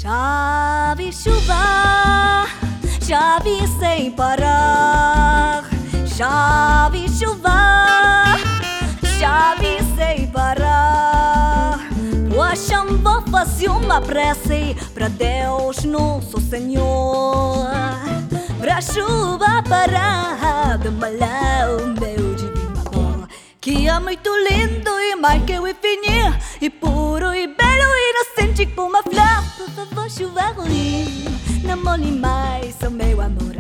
Chove chuva, chove sem parar. Chove chuva, chove sem parar. A chuva faz uma prece para Deus Nosso Senhor, pra chuva parar de malar o meu divino amor, que é muito lindo e mais que o infinito, e puro e belo e inocente como uma flor. Por favor, chuva ruim, não molhe mais o meu amor